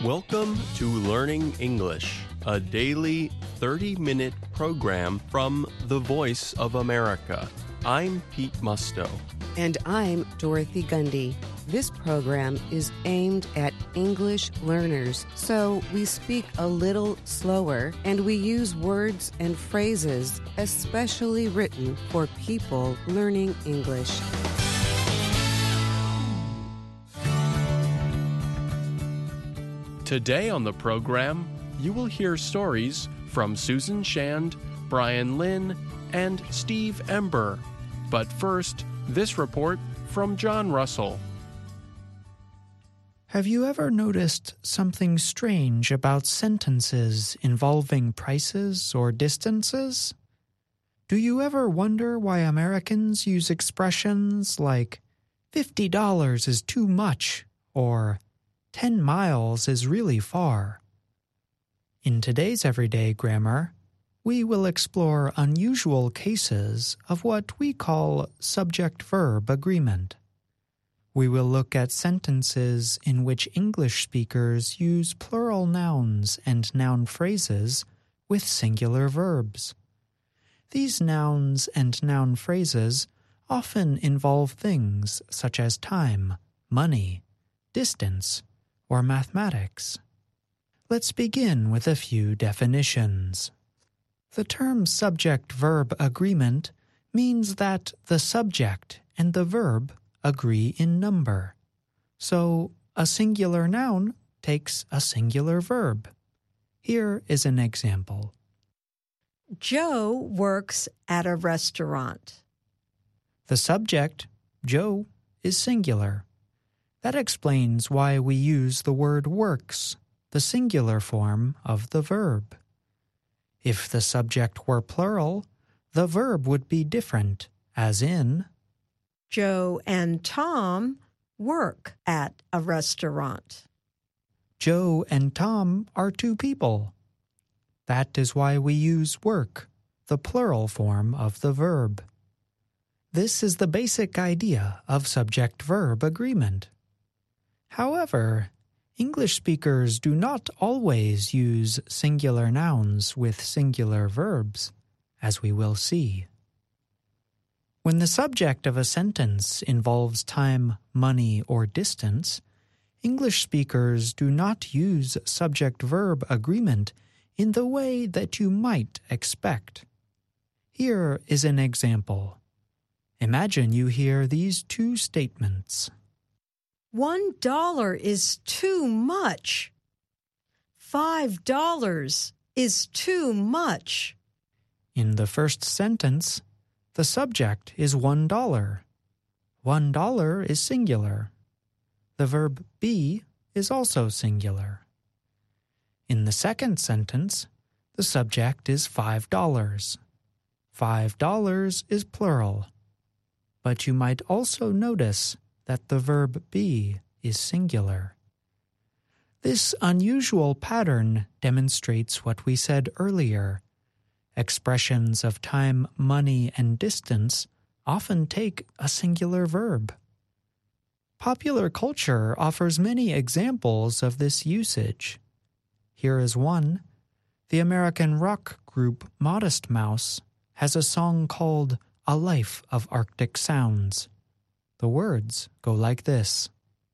Welcome to Learning English, a daily 30-minute program from the Voice of America. I'm Pete Musto. And I'm Dorothy Gundy. This program is aimed at English learners, so we speak a little slower and we use words and phrases especially written for people learning English. Today on the program, you will hear stories from Susan Shand, Brian Lynn, and Steve Ember. But first, this report from John Russell. Have you ever noticed something strange about sentences involving prices or distances? Do you ever wonder why Americans use expressions like $50 is too much or 10 miles is really far? In today's everyday grammar, we will explore unusual cases of what we call subject-verb agreement. We will look at sentences in which English speakers use plural nouns and noun phrases with singular verbs. These nouns and noun phrases often involve things such as time, money, distance, or mathematics. Let's begin with a few definitions. The term subject-verb agreement means that the subject and the verb agree in number. So, a singular noun takes a singular verb. Here is an example. Joe works at a restaurant. The subject, Joe, is singular. That explains why we use the word works, the singular form of the verb. If the subject were plural, the verb would be different, as in, Joe and Tom work at a restaurant. Joe and Tom are two people. That is why we use work, the plural form of the verb. This is the basic idea of subject-verb agreement. However, English speakers do not always use singular nouns with singular verbs, as we will see. When the subject of a sentence involves time, money, or distance, English speakers do not use subject-verb agreement in the way that you might expect. Here is an example. Imagine you hear these two statements. $1 is too much. $5 is too much. In the first sentence, the subject is $1. $1 is singular. The verb be is also singular. In the second sentence, the subject is $5. $5 is plural. But you might also notice that the verb be is singular. This unusual pattern demonstrates what we said earlier. Expressions of time, money, and distance often take a singular verb. Popular culture offers many examples of this usage. Here is one. The American rock group Modest Mouse has a song called A Life of Arctic Sounds. The words go like this.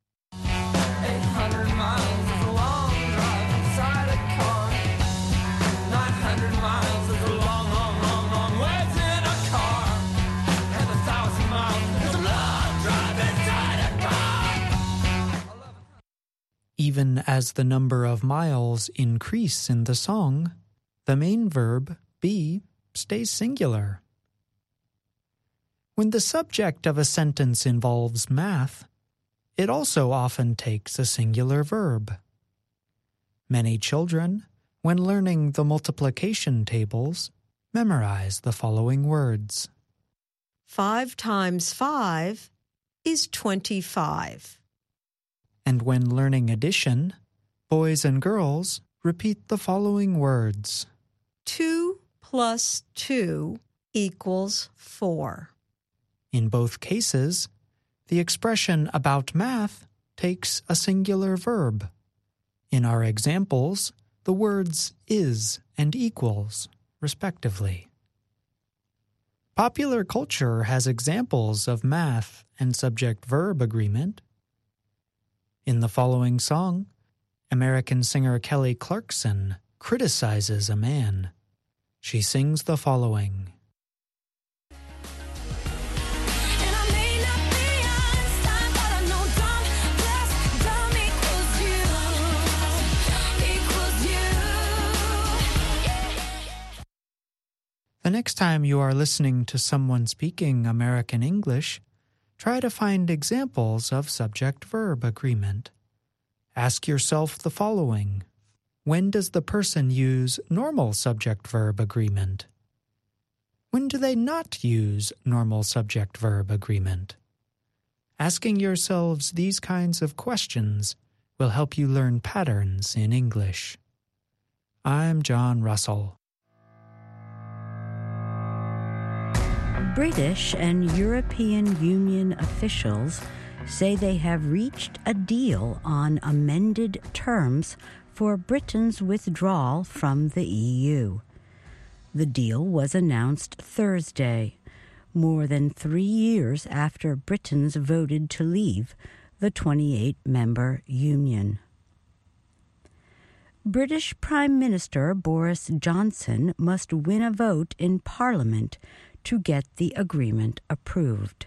800 miles is a long drive inside a car. 900 miles is a long, long, long, long ways in a car. And 1,000 miles is a long drive inside a car. Even as the number of miles increase in the song, the main verb, be, stays singular. When the subject of a sentence involves math, it also often takes a singular verb. Many children, when learning the multiplication tables, memorize the following words. 5 times 5 is 25. And when learning addition, boys and girls repeat the following words. 2 plus 2 equals 4. In both cases, the expression about math takes a singular verb. In our examples, the words is and equals, respectively. Popular culture has examples of math and subject-verb agreement. In the following song, American singer Kelly Clarkson criticizes a man. She sings the following. The next time you are listening to someone speaking American English, try to find examples of subject-verb agreement. Ask yourself the following. When does the person use normal subject-verb agreement? When do they not use normal subject-verb agreement? Asking yourselves these kinds of questions will help you learn patterns in English. I'm John Russell. British and European Union officials say they have reached a deal on amended terms for Britain's withdrawal from the EU. The deal was announced Thursday, more than 3 years after Britons voted to leave the 28-member union. British Prime Minister Boris Johnson must win a vote in Parliament to get the agreement approved.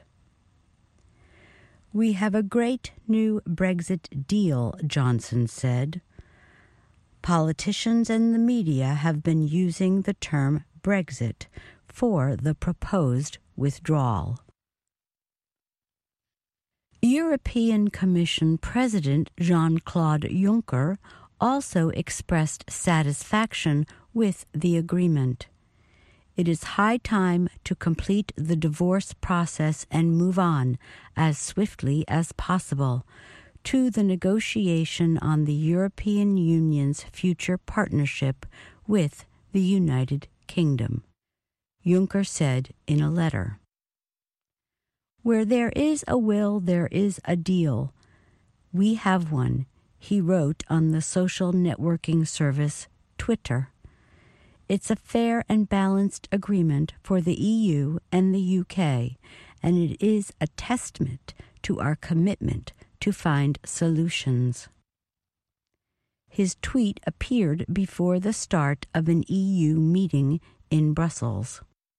"We have a great new Brexit deal," Johnson said. Politicians and the media have been using the term Brexit for the proposed withdrawal. European Commission President Jean-Claude Juncker also expressed satisfaction with the agreement. It is high time to complete the divorce process and move on as swiftly as possible to the negotiation on the European Union's future partnership with the United Kingdom, Juncker said in a letter. "Where there is a will, there is a deal. We have one," he wrote on the social networking service Twitter. "It's a fair and balanced agreement for the EU and the UK, and it is a testament to our commitment to find solutions." His tweet appeared before the start of an EU meeting in Brussels.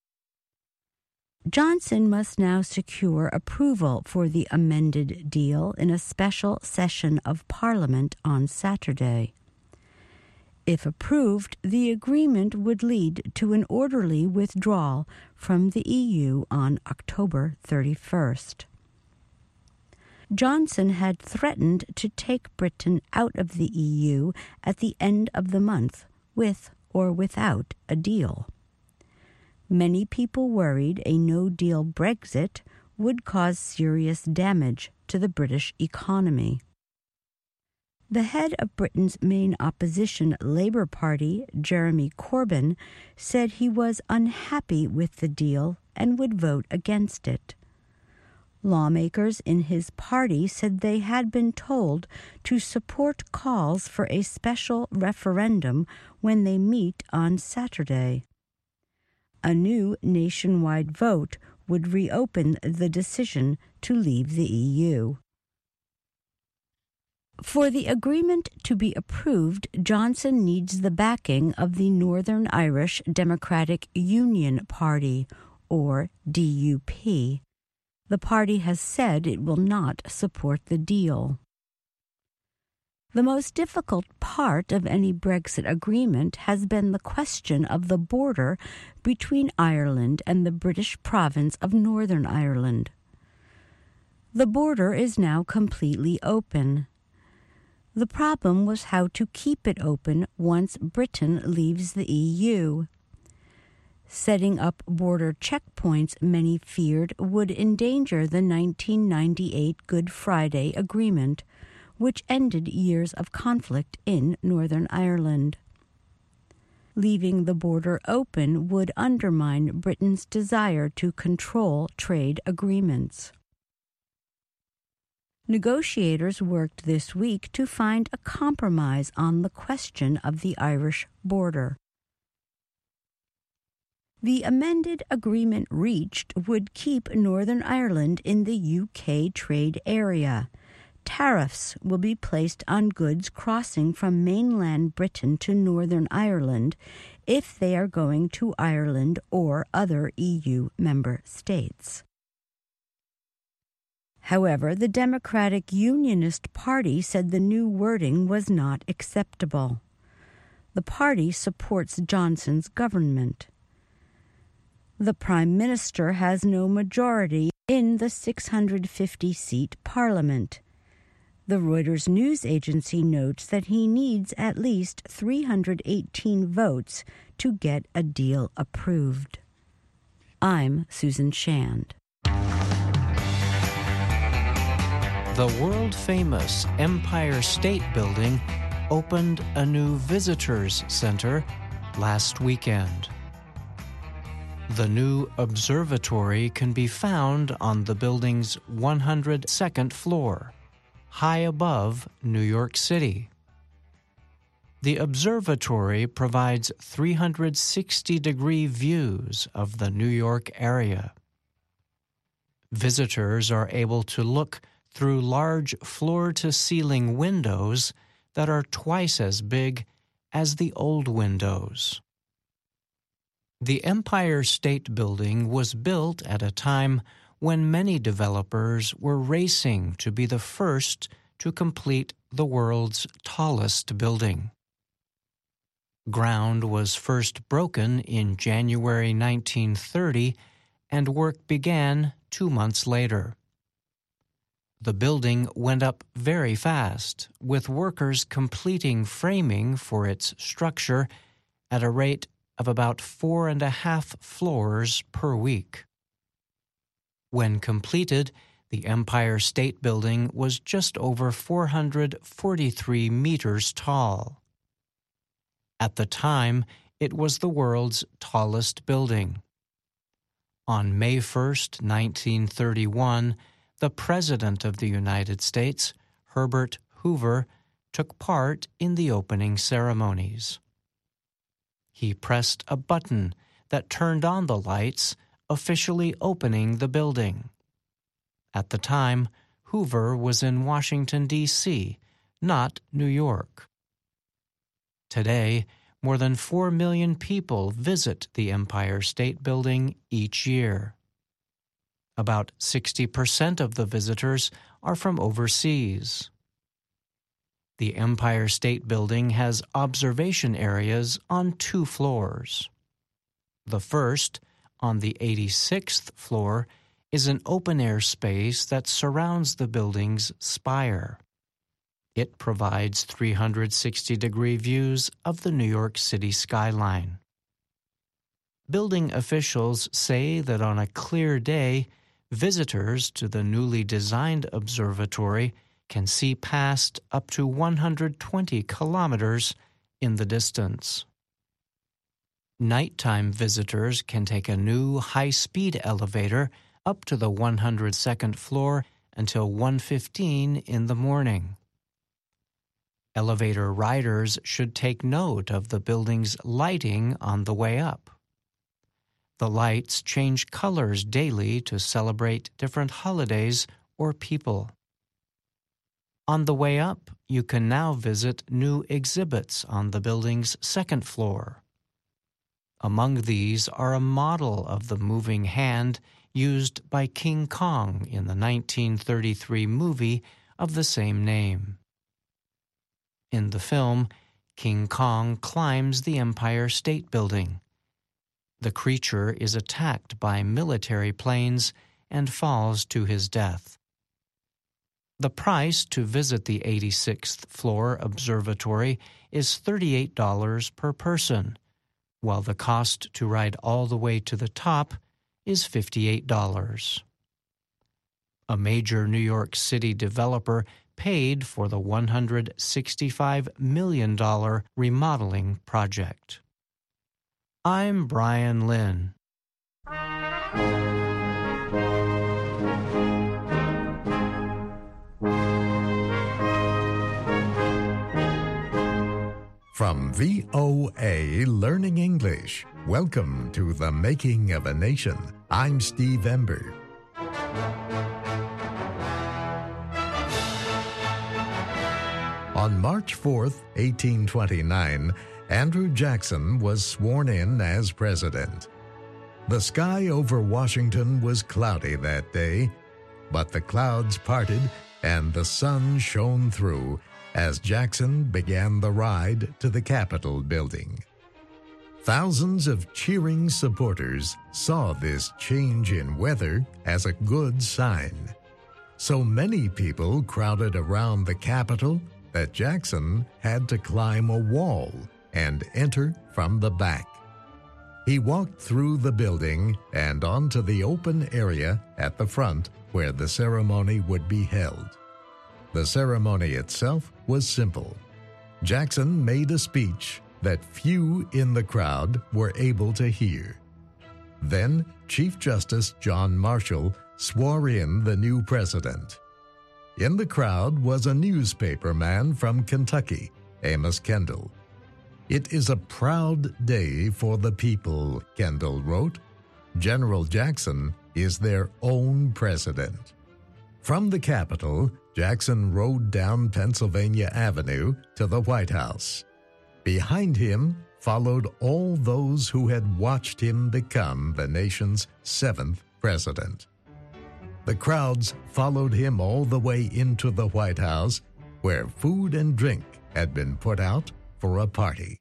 Johnson must now secure approval for the amended deal in a special session of Parliament on Saturday. If approved, the agreement would lead to an orderly withdrawal from the EU on October 31st. Johnson had threatened to take Britain out of the EU at the end of the month, with or without a deal. Many people worried a no-deal Brexit would cause serious damage to the British economy. The head of Britain's main opposition Labour Party, Jeremy Corbyn, said he was unhappy with the deal and would vote against it. Lawmakers in his party said they had been told to support calls for a special referendum when they meet on Saturday. A new nationwide vote would reopen the decision to leave the EU. For the agreement to be approved, Johnson needs the backing of the Northern Irish Democratic Union Party, or DUP. The party has said it will not support the deal. The most difficult part of any Brexit agreement has been the question of the border between Ireland and the British province of Northern Ireland. The border is now completely open. The problem was how to keep it open once Britain leaves the EU. Setting up border checkpoints, many feared, would endanger the 1998 Good Friday Agreement, which ended years of conflict in Northern Ireland. Leaving the border open would undermine Britain's desire to control trade agreements. Negotiators worked this week to find a compromise on the question of the Irish border. The amended agreement reached would keep Northern Ireland in the UK trade area. Tariffs will be placed on goods crossing from mainland Britain to Northern Ireland if they are going to Ireland or other EU member states. However, the Democratic Unionist Party said the new wording was not acceptable. The party supports Johnson's government. The Prime Minister has no majority in the 650-seat Parliament. The Reuters news agency notes that he needs at least 318 votes to get a deal approved. I'm Susan Shand. The world-famous Empire State Building opened a new visitors center last weekend. The new observatory can be found on the building's 102nd floor, high above New York City. The observatory provides 360-degree views of the New York area. Visitors are able to look through large floor-to-ceiling windows that are twice as big as the old windows. The Empire State Building was built at a time when many developers were racing to be the first to complete the world's tallest building. Ground was first broken in January 1930, and work began 2 months later. The building went up very fast, with workers completing framing for its structure at a rate of about 4.5 floors per week. When completed, the Empire State Building was just over 443 meters tall. At the time, it was the world's tallest building. On May 1st, 1931, the President of the United States, Herbert Hoover, took part in the opening ceremonies. He pressed a button that turned on the lights, officially opening the building. At the time, Hoover was in Washington, D.C., not New York. Today, more than 4 million people visit the Empire State Building each year. About 60% of the visitors are from overseas. The Empire State Building has observation areas on 2 floors. The first, on the 86th floor, is an open-air space that surrounds the building's spire. It provides 360-degree views of the New York City skyline. Building officials say that on a clear day, visitors to the newly designed observatory can see past up to 120 kilometers in the distance. Nighttime visitors can take a new high-speed elevator up to the 102nd floor until 1:15 in the morning. Elevator riders should take note of the building's lighting on the way up. The lights change colors daily to celebrate different holidays or people. On the way up, you can now visit new exhibits on the building's 2nd floor. Among these are a model of the moving hand used by King Kong in the 1933 movie of the same name. In the film, King Kong climbs the Empire State Building. The creature is attacked by military planes and falls to his death. The price to visit the 86th floor observatory is $38 per person, while the cost to ride all the way to the top is $58. A major New York City developer paid for the $165 million remodeling project. I'm Brian Lynn. From VOA Learning English, welcome to The Making of a Nation. I'm Steve Ember. On March 4th, 1829, Andrew Jackson was sworn in as president. The sky over Washington was cloudy that day, but the clouds parted and the sun shone through as Jackson began the ride to the Capitol building. Thousands of cheering supporters saw this change in weather as a good sign. So many people crowded around the Capitol that Jackson had to climb a wall and enter from the back. He walked through the building and onto the open area at the front where the ceremony would be held. The ceremony itself was simple. Jackson made a speech that few in the crowd were able to hear. Then Chief Justice John Marshall swore in the new president. In the crowd was a newspaper man from Kentucky, Amos Kendall. "It is a proud day for the people," Kendall wrote. "General Jackson is their own president." From the Capitol, Jackson rode down Pennsylvania Avenue to the White House. Behind him followed all those who had watched him become the nation's 7th president. The crowds followed him all the way into the White House, where food and drink had been put out for a party.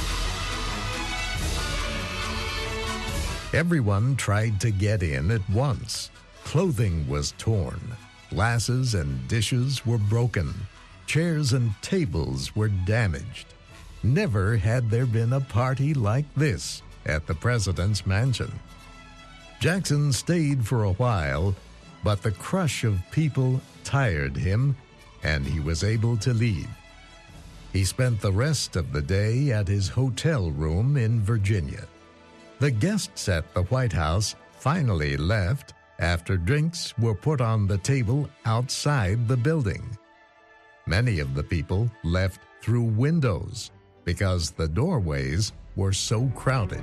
Everyone tried to get in at once. Clothing was torn. Glasses and dishes were broken. Chairs and tables were damaged. Never had there been a party like this at the president's mansion. Jackson stayed for a while, but the crush of people tired him, and he was able to leave. He spent the rest of the day at his hotel room in Virginia. The guests at the White House finally left after drinks were put on the table outside the building. Many of the people left through windows because the doorways were so crowded.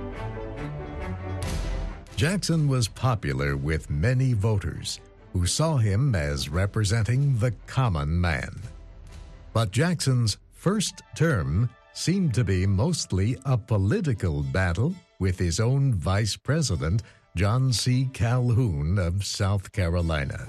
Jackson was popular with many voters who saw him as representing the common man. But Jackson's first term seemed to be mostly a political battle with his own vice president, John C. Calhoun of South Carolina.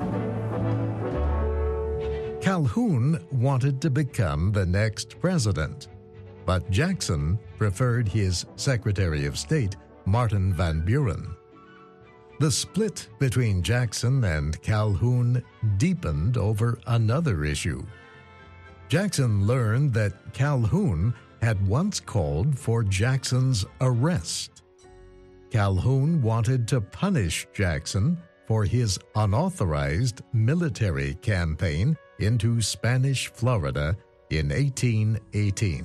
Calhoun wanted to become the next president, but Jackson preferred his Secretary of State, Martin Van Buren. The split between Jackson and Calhoun deepened over another issue. Jackson learned that Calhoun had once called for Jackson's arrest. Calhoun wanted to punish Jackson for his unauthorized military campaign into Spanish Florida in 1818.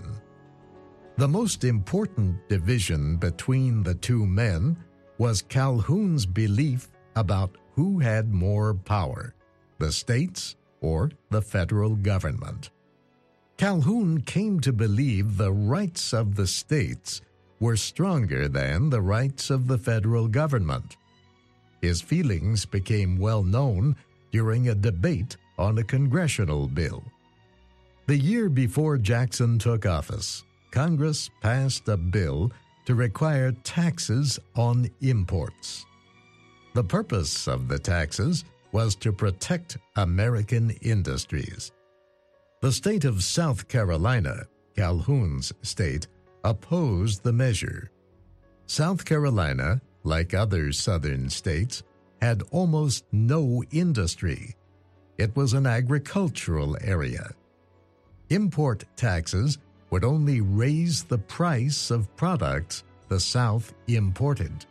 The most important division between the two men was Calhoun's belief about who had more power, the states or the federal government. Calhoun came to believe the rights of the states were stronger than the rights of the federal government. His feelings became well known during a debate on a congressional bill. The year before Jackson took office, Congress passed a bill to require taxes on imports. The purpose of the taxes was to protect American industries. The state of South Carolina, Calhoun's state, opposed the measure. South Carolina, like other southern states, had almost no industry. It was an agricultural area. Import taxes would only raise the price of products the South imported.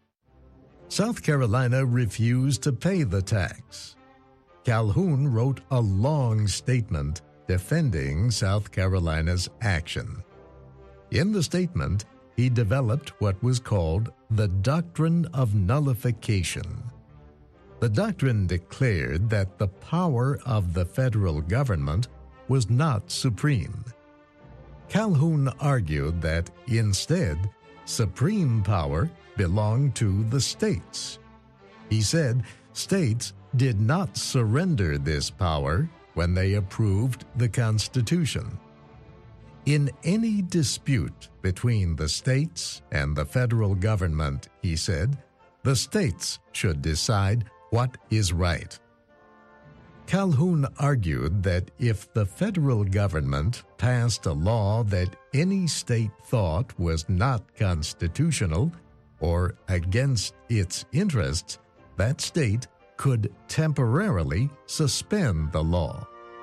South Carolina refused to pay the tax. Calhoun wrote a long statement defending South Carolina's action. In the statement, he developed what was called the Doctrine of Nullification. The doctrine declared that the power of the federal government was not supreme. Calhoun argued that instead, supreme power belonged to the states. He said states did not surrender this power when they approved the Constitution. In any dispute between the states and the federal government, he said, the states should decide what is right. Calhoun argued that if the federal government passed a law that any state thought was not constitutional or against its interests, that state could temporarily suspend the law.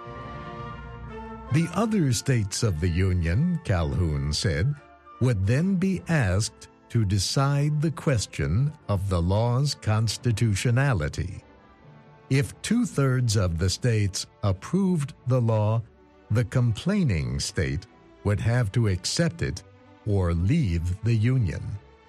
The other states of the Union, Calhoun said, would then be asked to decide the question of the law's constitutionality. If 2/3 of the states approved the law, the complaining state would have to accept it or leave the Union.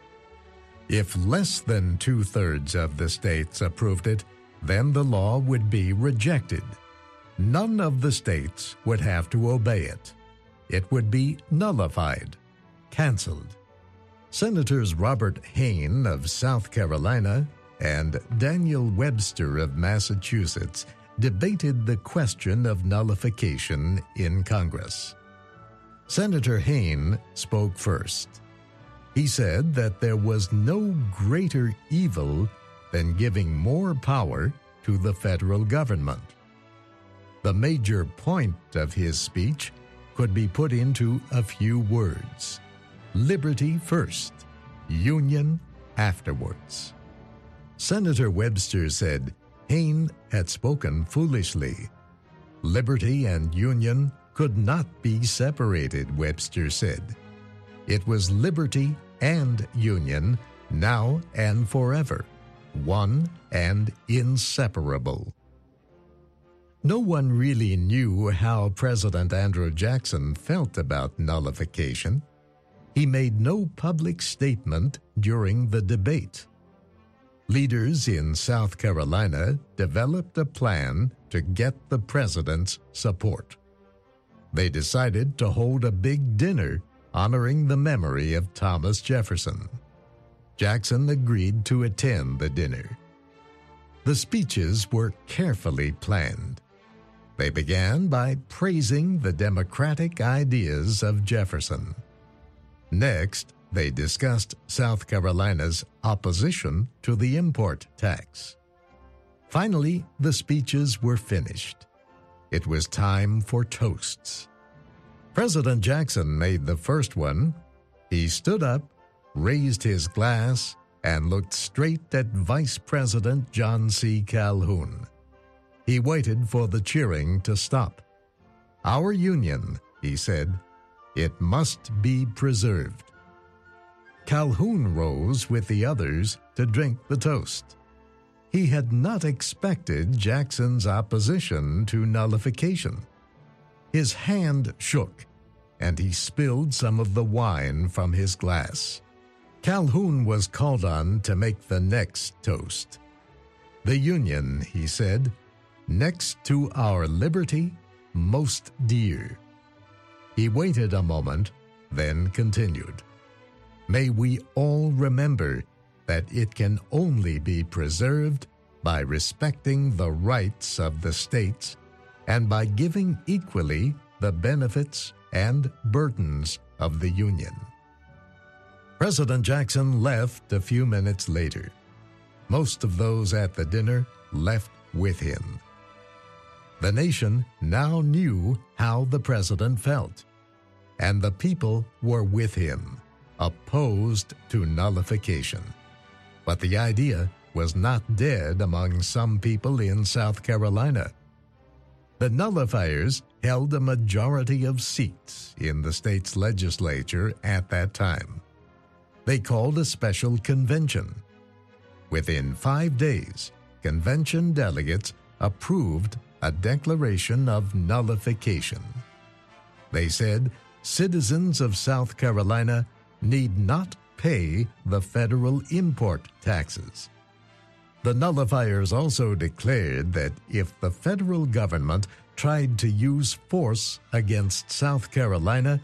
If less than 2/3 of the states approved it, then the law would be rejected. None of the states would have to obey it. It would be nullified, canceled. Senators Robert Hayne of South Carolina and Daniel Webster of Massachusetts debated the question of nullification in Congress. Senator Hayne spoke first. He said that there was no greater evil than giving more power to the federal government. The major point of his speech could be put into a few words: liberty first, union afterwards. Senator Webster said Hayne had spoken foolishly. Liberty and union could not be separated, Webster said. It was liberty and union, now and forever, one and inseparable. No one really knew how President Andrew Jackson felt about nullification. He made no public statement during the debate. Leaders in South Carolina developed a plan to get the president's support. They decided to hold a big dinner honoring the memory of Thomas Jefferson. Jackson agreed to attend the dinner. The speeches were carefully planned. They began by praising the democratic ideas of Jefferson. Next, they discussed South Carolina's opposition to the import tax. Finally, the speeches were finished. It was time for toasts. President Jackson made the first one. He stood up, raised his glass, and looked straight at Vice President John C. Calhoun. He waited for the cheering to stop. "Our Union," he said, "it must be preserved." Calhoun rose with the others to drink the toast. He had not expected Jackson's opposition to nullification. His hand shook, and he spilled some of the wine from his glass. Calhoun was called on to make the next toast. "The Union," he said, "next to our liberty, most dear." He waited a moment, then continued, "May we all remember that it can only be preserved by respecting the rights of the states and by giving equally the benefits and burdens of the Union." President Jackson left a few minutes later. Most of those at the dinner left with him. The nation now knew how the president felt, and the people were with him, opposed to nullification. But the idea was not dead among some people in South Carolina. The nullifiers held a majority of seats in the state's legislature at that time. They called a special convention. Within 5 days, convention delegates approved a declaration of nullification. They said citizens of South Carolina need not pay the federal import taxes. The nullifiers also declared that if the federal government tried to use force against South Carolina,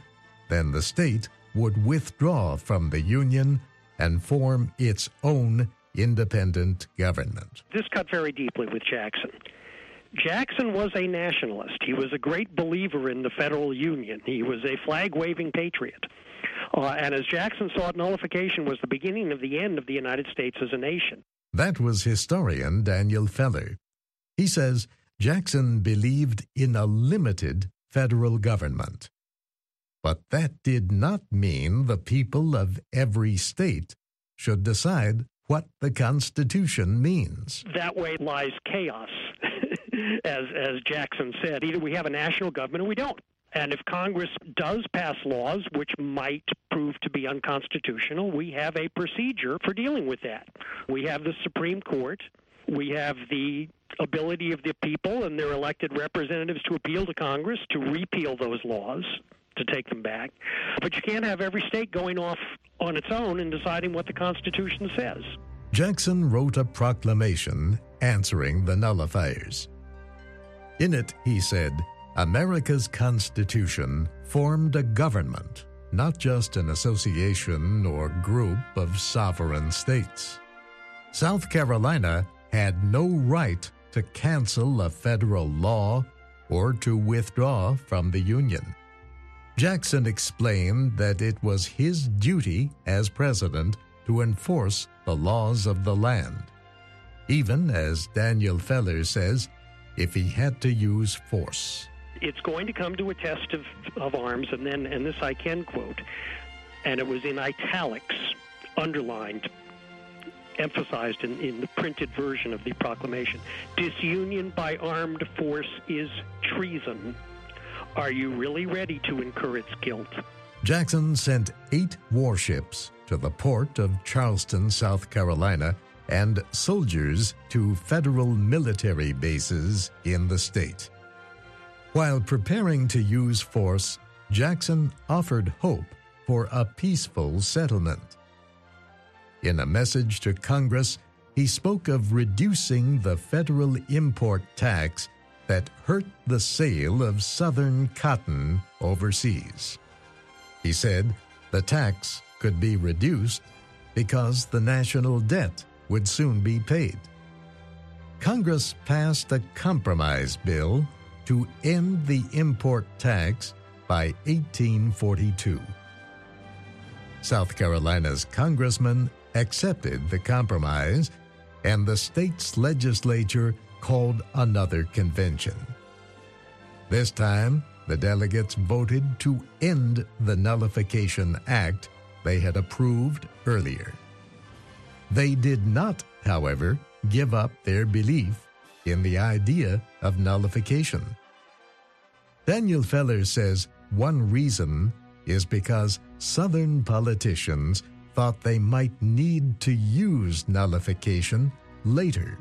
then the state would withdraw from the Union and form its own independent government. This cut very deeply with Jackson. Jackson was a nationalist. He was a great believer in the federal union. He was a flag-waving patriot. And as Jackson saw it, nullification was the beginning of the end of the United States as a nation. That was historian Daniel Feller. He says Jackson believed in a limited federal government. But that did not mean the people of every state should decide what the Constitution means. That way lies chaos, as Jackson said. Either we have a national government or we don't. And if Congress does pass laws which might prove to be unconstitutional, we have a procedure for dealing with that. We have the Supreme Court. We have the ability of the people and their elected representatives to appeal to Congress to repeal those laws, to take them back. But you can't have every state going off on its own and deciding what the Constitution says. Jackson wrote a proclamation answering the nullifiers. In it, he said, America's Constitution formed a government, not just an association or group of sovereign states. South Carolina had no right to cancel a federal law or to withdraw from the Union. Jackson explained that it was his duty as president to enforce the laws of the land, even, as Daniel Feller says, if he had to use force. It's going to come to a test of arms, and this I can quote, and it was in italics, underlined, emphasized in the printed version of the proclamation. Disunion by armed force is treason. Are you really ready to incur its guilt? Jackson sent 8 warships to the port of Charleston, South Carolina, and soldiers to federal military bases in the state. While preparing to use force, Jackson offered hope for a peaceful settlement. In a message to Congress, he spoke of reducing the federal import tax that hurt the sale of Southern cotton overseas. He said the tax could be reduced because the national debt would soon be paid. Congress passed a compromise bill to end the import tax by 1842. South Carolina's congressmen accepted the compromise, and the state's legislature called another convention. This time, the delegates voted to end the Nullification Act they had approved earlier. They did not, however, give up their belief in the idea of nullification. Daniel Feller says one reason is because Southern politicians thought they might need to use nullification later.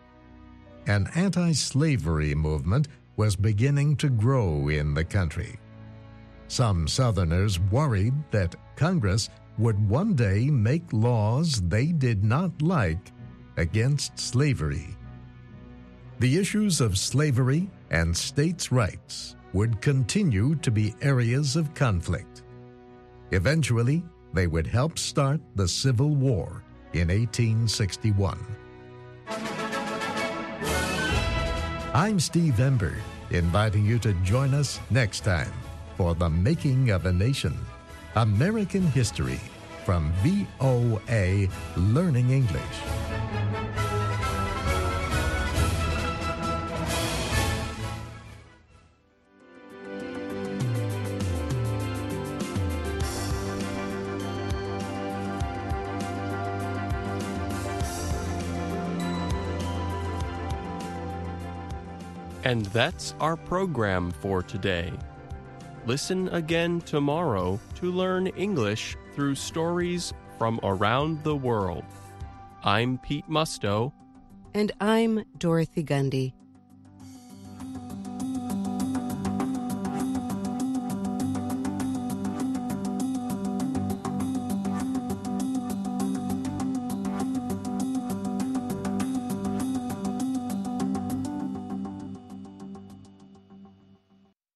An anti-slavery movement was beginning to grow in the country. Some Southerners worried that Congress would one day make laws they did not like against slavery. The issues of slavery and states' rights would continue to be areas of conflict. Eventually, they would help start the Civil War in 1861. I'm Steve Ember, inviting you to join us next time for The Making of a Nation, American History from VOA Learning English. And that's our program for today. Listen again tomorrow to learn English through stories from around the world. I'm Pete Musto. And I'm Dorothy Gundy.